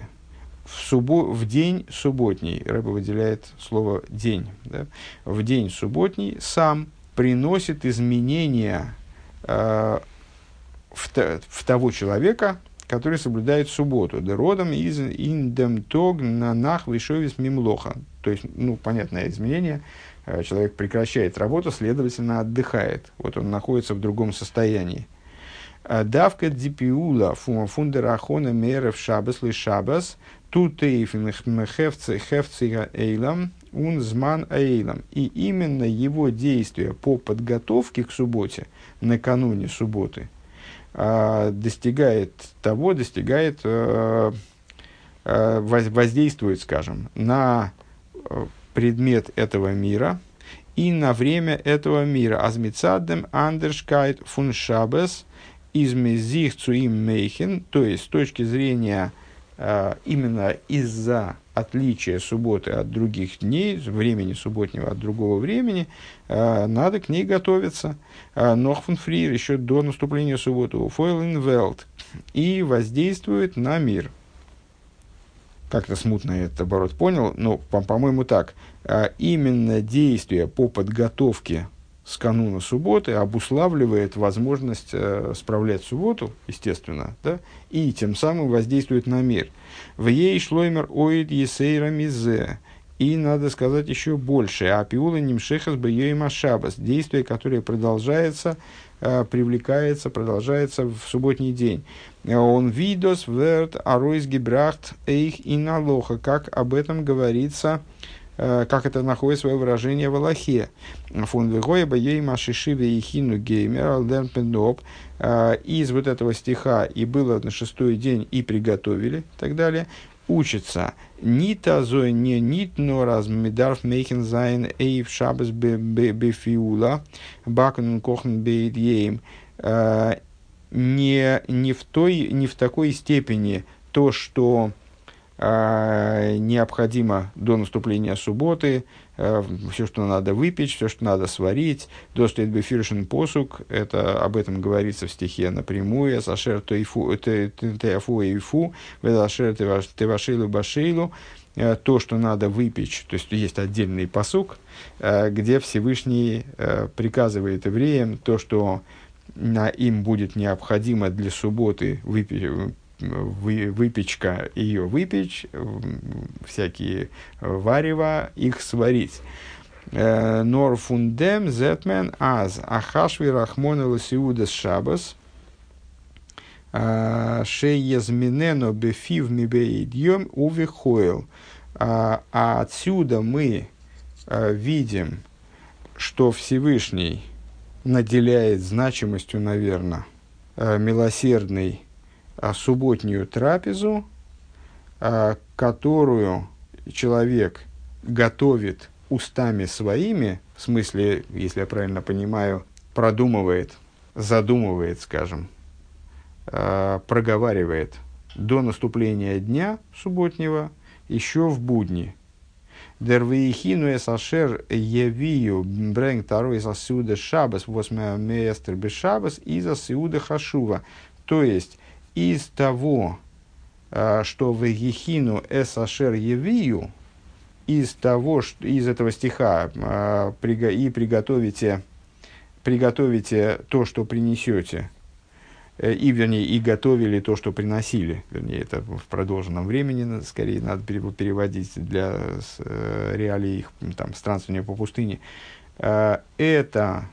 в день субботний, Рэбе выделяет слово «день», да? В день субботний сам приносит изменения в того человека, который соблюдает субботу. «Деродом из индем тог на нах вишовис мимлоха». То есть, ну, понятное изменение. Человек прекращает работу, следовательно, отдыхает. Вот он находится в другом состоянии. «Давка дипиула фундерахона мерев шабас ли шабас». Тут и эйлам унзман эйлам. И именно его действия по подготовке к субботе, накануне субботы, воздействует, скажем, на предмет этого мира и на время этого мира. Азмицадем андершкайт фун шабес измезих цуим мейхен, то есть с точки зрения именно из-за отличия субботы от других дней, времени субботнего от другого времени, надо к ней готовиться. Нохфун фрир еще до наступления субботы, фойлен велт, и воздействует на мир. Как-то смутно я этот оборот понял, но, по-моему, так. Именно действие по подготовке с кануна субботы обуславливает возможность справлять субботу, естественно, да, и тем самым воздействует на мир. В ей шлоймер оид есейра мизе. И надо сказать еще больше. Апиула нимшехас бьёй машабас. Действие, которое продолжается, продолжается в субботний день. Он видос верт аройс гебрахт эйх и налоха. Как об этом говорится, как это находит свое выражение в Аллахе. Фон вегоеба ей машишиве и хину геймер алдерпендоп. Из вот этого стиха «и было на шестой день, и приготовили» и так далее, учится «нит азой не нит, но раз медарф мейхен зайн эйв шабас бефиула бакун кохн бейд ейм». Не в такой степени то, что необходимо до наступления субботы, все, что надо выпечь, все, что надо сварить. Достает бефиршен посук, это об этом говорится в стихе напрямую. Сашер теафу эйфу, ведашер тевашилу башилу. То, что надо выпечь, то есть есть отдельный посук, где Всевышний приказывает евреям то, что им будет необходимо для субботы выпечка, ее выпечь, всякие варева, их сварить. Нор фундем зетмен аз ахашви рахмон ласиудас шабас шеязминено бефив мибеидьем увихоил. А отсюда мы видим, что Всевышний наделяет значимостью, наверное, милосердный субботнюю трапезу, которую человек готовит устами своими, в смысле, если я правильно понимаю, продумывает задумывает, скажем, проговаривает до наступления дня субботнего еще в будни. Дервейхину эсашер евию брэнг тарой из асиуда шабас восьмеэстер без шабас из асиуда хашува. То есть, из того, что в ехину эсашер евию, из этого стиха и приготовите то, что принесете, и готовили то, что приносили. Вернее, это в продолженном времени, скорее, надо переводить для реалий их странствования по пустыне. Это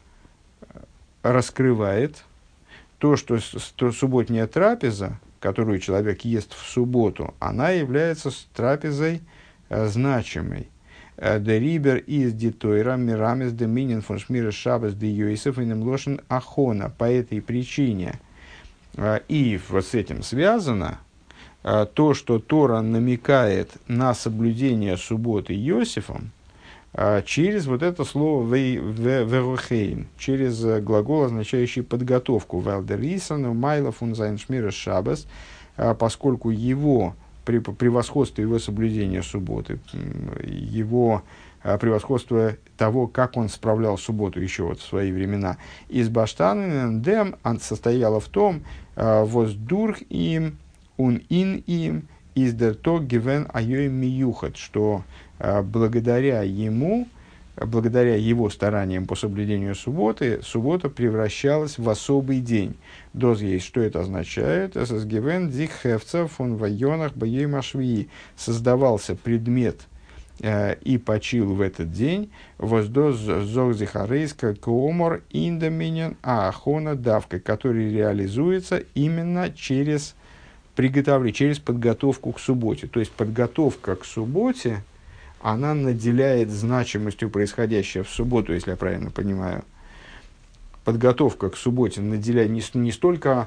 раскрывает то, что субботняя трапеза, которую человек ест в субботу, она является трапезой значимой. Дерибер из дитойра мирамис доминин фон шмира шабас де йосеф и немлошен ахона. По этой причине и вот с этим связано то, что Тора намекает на соблюдение субботы Йосифом через вот это слово «верохейн», через глагол, означающий подготовку «валдерисану майла фун зайн шмира шабас», поскольку его превосходство его соблюдения субботы, его превосходство того, как он справлял субботу еще вот в свои времена. Из баштаны дем состояло в том, воздурх им, ун ин им, из дерток гивен айой миюхат, что благодаря ему, благодаря его стараниям по соблюдению субботы, суббота превращалась в особый день. Доз есть, что это означает? «Эсэсгивен дикхевца фон вайонах баей машвии». Создавался предмет и почил в этот день. «Воздоз зог зихарейска коомор индоминен аахона давка», который реализуется именно через приготовление, через подготовку к субботе. То есть, подготовка к субботе, она наделяет значимостью происходящее в субботу, если я правильно понимаю. Подготовка к субботе наделяет не столько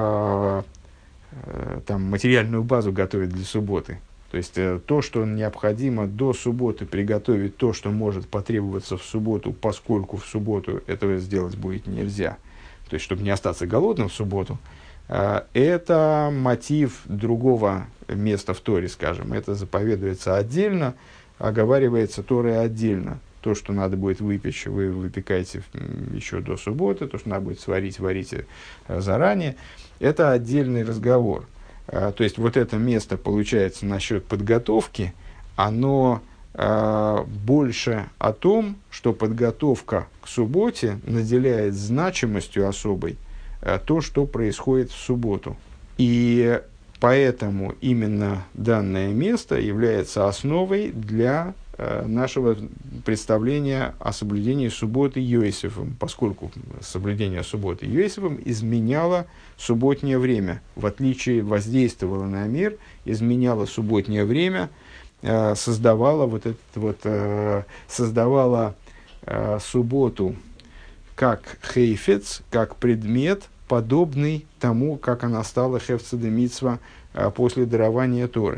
материальную базу готовит для субботы. То есть, то, что необходимо до субботы приготовить, то, что может потребоваться в субботу, поскольку в субботу этого сделать будет нельзя. То есть, чтобы не остаться голодным в субботу. Это мотив другого места в Торе, скажем. Это заповедуется отдельно, оговаривается Торой отдельно. То, что надо будет выпечь, вы выпекаете еще до субботы. То, что надо будет сварить, варите заранее. Это отдельный разговор. То есть, вот это место, получается, насчет подготовки, оно больше о том, что подготовка к субботе наделяет значимостью особой то, что происходит в субботу. И поэтому именно данное место является основой для нашего представления о соблюдении субботы Йосифом, поскольку соблюдение субботы Йосифом изменяло субботнее время, в отличие, воздействовало на мир, изменяло субботнее время, создавало создавало субботу как хейфец, как предмет, подобный тому, как она стала хефца де мицва после дарования Торы.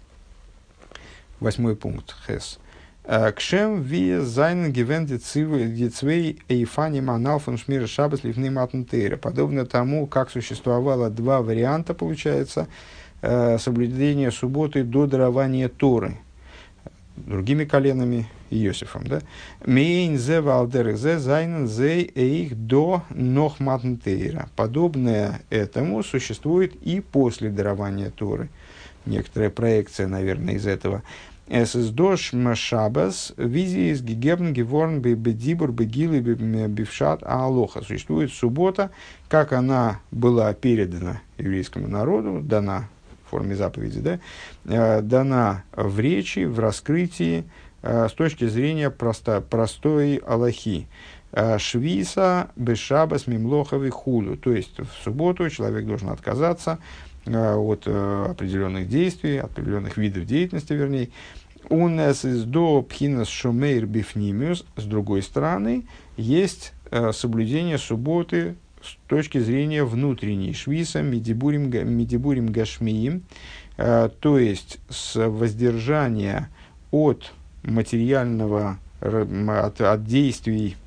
8 пункт. Хес. Кшем ви зайн гивен дицвей эйфани манал фон шмира шабас ливны матнтейра. Подобно тому, как существовало два варианта, получается, соблюдения субботы до дарования Торы другими коленами Иосифом. Мейн зе валдер зе зайнен зе эйх до нох матнтейра. Подобное этому существует и после дарования Торы. Некоторая проекция, наверное, из этого. Es ist durch Шабас, визи из гигебн геворн бедибур бегилы бившат аалоха. Существует суббота, как она была передана еврейскому народу, дана в форме заповеди, дана в речи, в раскрытии, с точки зрения простой алахи. Швиса бешабас мимлоховый худу. То есть, в субботу человек должен отказаться от определенных действий, от определенных видов деятельности, вернее. У нас из до пхинас шумейр бифнимиус, с другой стороны, соблюдение субботы с точки зрения внутренней, швиса медибурим гашмиим, то есть с воздержания от материального, от действий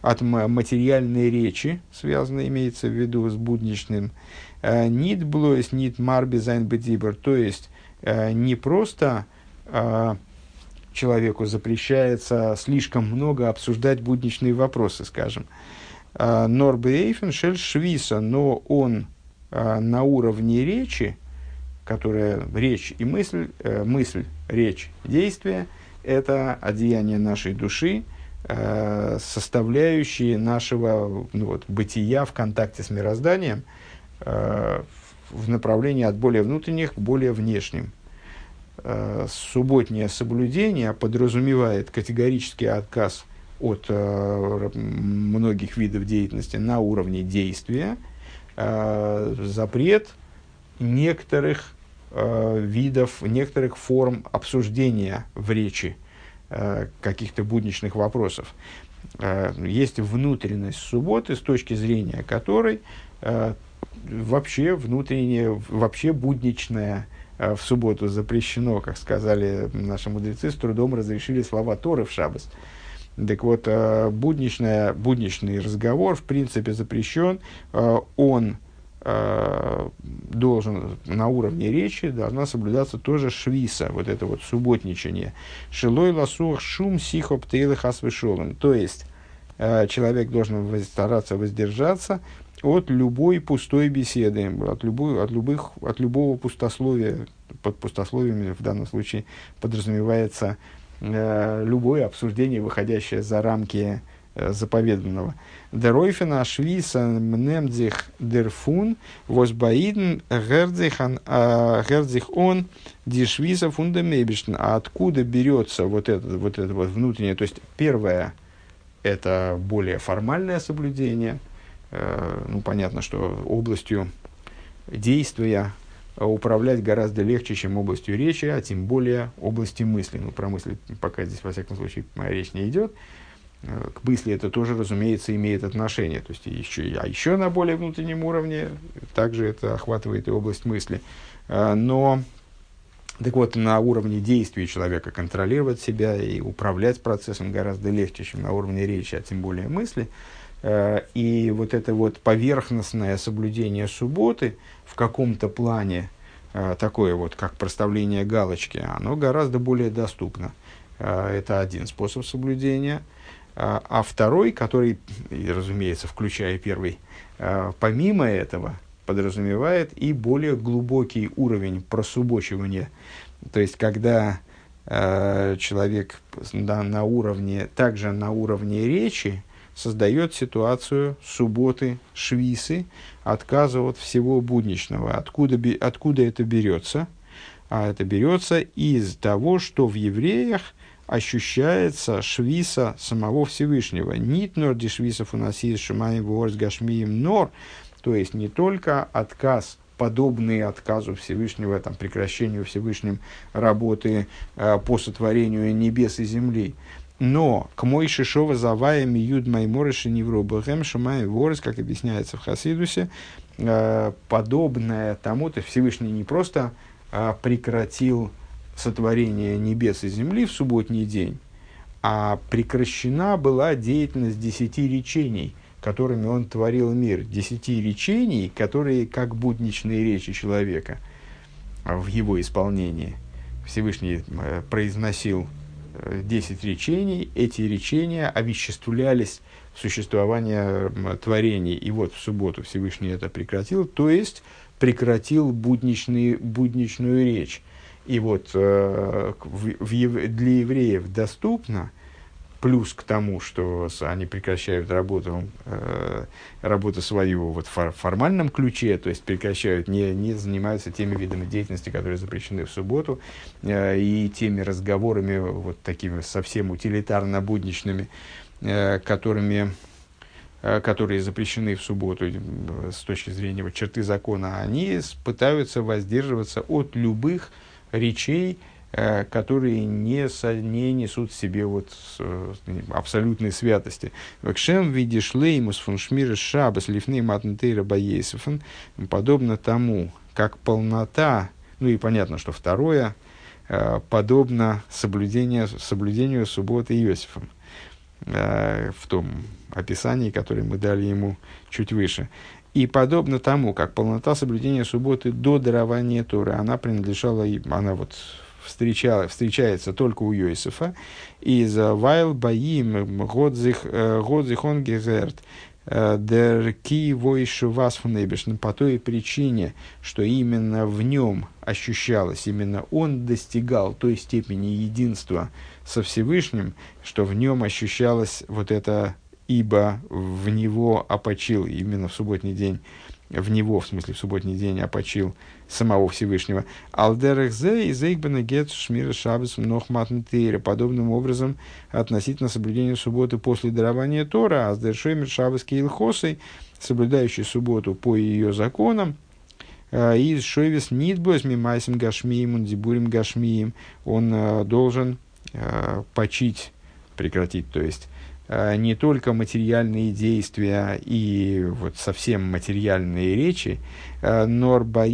от материальной речи, связано, имеется в виду, с будничным. Нит блоис, нит марби зайн бедибр, то есть не просто человеку запрещается слишком много обсуждать будничные вопросы, скажем. Норбейфен шель швиса, но он на уровне речи, которая речь и мысль, речь, действие, это одеяние нашей души, составляющие нашего бытия в контакте с мирозданием в направлении от более внутренних к более внешним. Субботнее соблюдение подразумевает категорический отказ от многих видов деятельности на уровне действия, запрет некоторых видов, некоторых форм обсуждения в речи каких-то будничных вопросов. Есть внутренность субботы, с точки зрения которой вообще внутреннее, вообще будничное в субботу запрещено, как сказали наши мудрецы, с трудом разрешили слова Торы в шаббос. Так вот, будничный разговор, в принципе, запрещен. Он должен на уровне речи, должна соблюдаться тоже швиса, вот это вот субботничание. Шилой ласух шум сихоп тейлых асвешолом. То есть, человек должен стараться воздержаться от любой пустой беседы, от любого пустословия. Под пустословиями в данном случае подразумевается любое обсуждение, выходящее за рамки заповеданного. Деройфена швиса мнемдзих дерфун возбаиден гердзих он дишвиса фундамебишн. А откуда берется вот это внутреннее? То есть, первое – это более формальное соблюдение. Понятно, что областью действия управлять гораздо легче, чем областью речи, а тем более областью мысли. Про мысли пока здесь, во всяком случае, моя речь не идет. К мысли это тоже, разумеется, имеет отношение. То есть, еще на более внутреннем уровне также это охватывает и область мысли. Но, так вот, на уровне действий человека контролировать себя и управлять процессом гораздо легче, чем на уровне речи, а тем более мысли. И вот это вот поверхностное соблюдение субботы в каком-то плане, такое вот, как проставление галочки, оно гораздо более доступно. Это один способ соблюдения. А второй, который, разумеется, включая первый, помимо этого, подразумевает и более глубокий уровень просубочивания. То есть, когда человек также на уровне речи создает ситуацию субботы, швисы, отказа от всего будничного. Откуда это берется? А это берется из того, что в евреях ощущается швиса самого Всевышнего. Нит нор ди швисов у нас есть шумаем ворс гашмием нор, то есть не только отказ, подобный отказу Всевышнего, прекращению Всевышним работы по сотворению небес и земли, но к мой шишова завая миюд майморыши невробахем шумаем ворс, как объясняется в Хасидусе, подобное тому, то Всевышний не просто прекратил сотворение небес и земли в субботний день, а прекращена была деятельность 10 речений, которыми он творил мир. 10 речений, которые как будничные речи человека в его исполнении. Всевышний произносил 10 речений, эти речения овеществлялись в существование творений. И вот в субботу Всевышний это прекратил, то есть прекратил будничную речь. И вот для евреев доступно, плюс к тому, что они прекращают работу свою в формальном ключе, то есть прекращают, не занимаются теми видами деятельности, которые запрещены в субботу, и теми разговорами, вот такими совсем утилитарно-будничными, которые запрещены в субботу с точки зрения черты закона, они пытаются воздерживаться от любых речей, которые не несут в себе абсолютной святости. Векшем видишь леймус фон шмиры шабас лифней матнтейра баейсофен, подобно тому, как полнота, и понятно, что второе, подобно соблюдению субботы Иосифом. в том описании, которое мы дали ему чуть выше. И подобно тому, как полнота соблюдения субботы до дарования Торы, она принадлежала, она вот встречается только у Йосефа, из «Вайл баим годзихон гезерт дер ки войшу вас фунебешн», по той причине, что именно в нем ощущалось, именно он достигал той степени единства со Всевышним, что в нем ощущалось вот это «ибо в него опочил», именно в субботний день, в него, в смысле, в субботний день опочил самого Всевышнего. «Алдерах зе и зейкбена гет шмира шаббас нохматн тейра», подобным образом относительно соблюдения субботы после дарования Тора, аздер шемир шаббас кейлхосой, соблюдающий субботу по ее законам, из шойвис нидбос мимайсим гашмиим ундибурим гашмиим, он должен почить, прекратить, то есть, не только материальные действия и вот совсем материальные речи, но в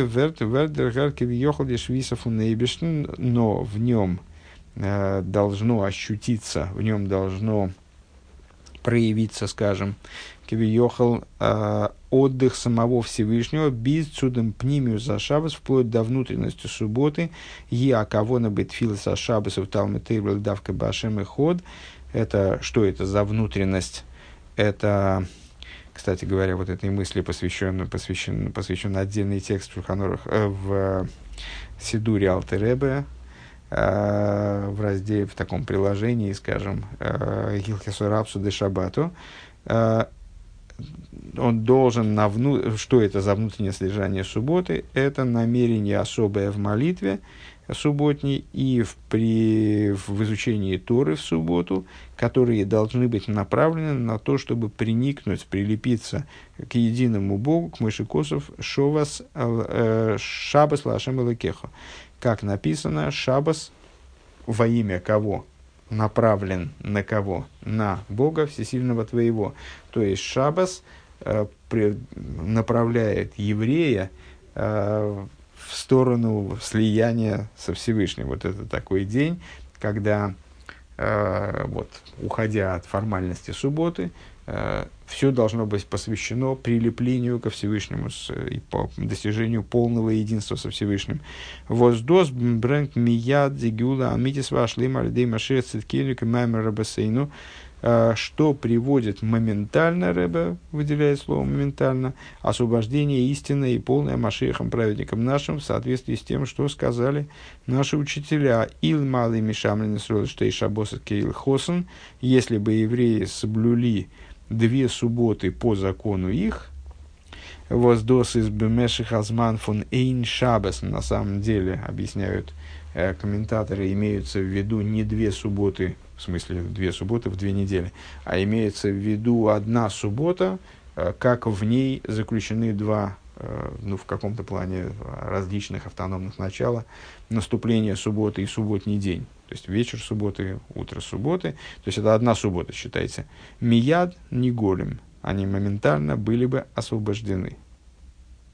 нем должно ощутиться, в нем должно проявиться, скажем, кивиохал, отдых самого Всевышнего, без чудом пнимиус за шаббас, вплоть до внутренности субботы, кавона бетфила за шаббасов талмид тейбл давка башем и ход. Это, что это за внутренность? Это, кстати говоря, вот этой мысли посвящен отдельный текст в Шулхан Арух, в Сидуре Алтер Ребе, в разделе, в таком приложении, скажем, Гилхесу Рапсу де Шабату. Он должен, что это за внутреннее содержание субботы? Это намерение особое в молитве субботней и в изучении Торы в субботу, которые должны быть направлены на то, чтобы приникнуть, прилепиться к единому Богу, к Мойше Косов, шаббас лашем элокехо. Как написано, шаббас во имя кого? Направлен на кого? На Бога Всесильного твоего. То есть шаббас направляет еврея в сторону слияния со Всевышним. Вот это такой день, когда, уходя от формальности субботы, все должно быть посвящено прилеплению ко Всевышнему и по достижению полного единства со Всевышним. Воздос брэнк мияд зигюла амитис вашлим альдей машир циткелюк и маймер рабасейну, что приводит моментально, Ребе выделяет слово моментально, освобождение истины и полное Машиахом, праведником нашим, в соответствии с тем, что сказали наши учителя. Ил малый мишамлин срод, что и шабосат кейл хосен, если бы евреи соблюли 2 субботы по закону их, воздос из бемеших азман фон эйн шабас, на самом деле, объясняют комментаторы, имеются в виду не 2 субботы, в смысле 2 субботы в 2 недели, а имеется в виду 1 суббота, как в ней заключены 2, в каком-то плане различных автономных начала, наступление субботы и субботний день. То есть вечер субботы, утро субботы. То есть это 1 суббота считается. Мияд не голем. Они моментально были бы освобождены.